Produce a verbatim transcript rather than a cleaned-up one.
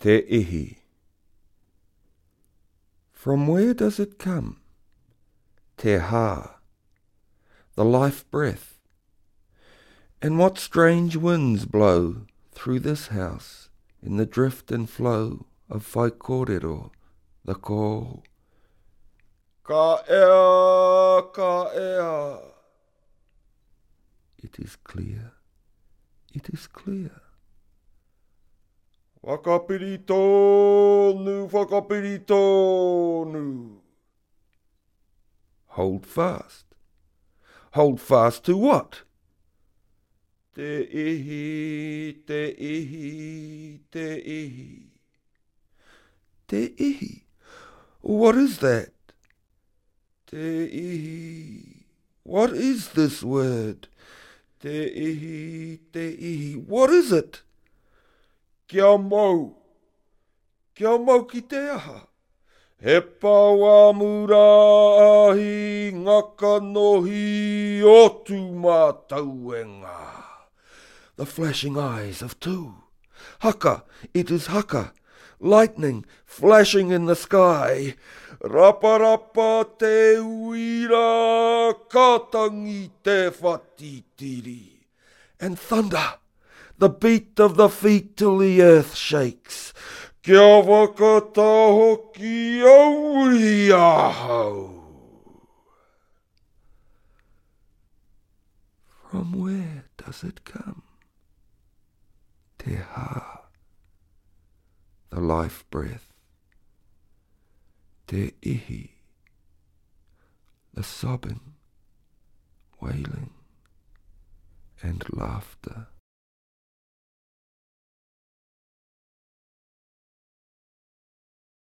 Te ihi. From where does it come? Te ha, the life breath. And what strange winds blow through this house in the drift and flow of Whaikorero, the call. Ka ea, ka ea. It is clear, it is clear. Whakapiri tōnu, whakapiri tōnu. Hold fast. Hold fast to what? Te ihi, te ihi, te ihi. Te ihi? What is that? Te ihi. What is this word? Te ihi, te ihi. What is it? Kia mau. Kia mau ki te aha. He pawa murahi ngaka nohi o tu mātauenga. The flashing eyes of two. Haka, it is haka. Lightning flashing in the sky. Rapa rapa te uira, katangi te whatitiri. And thunder, the beat of the feet till the earth shakes. Kia whakata hoki au i ahau. From where does it come? Te ha, the life breath. Te ihi, the sobbing, wailing, and laughter.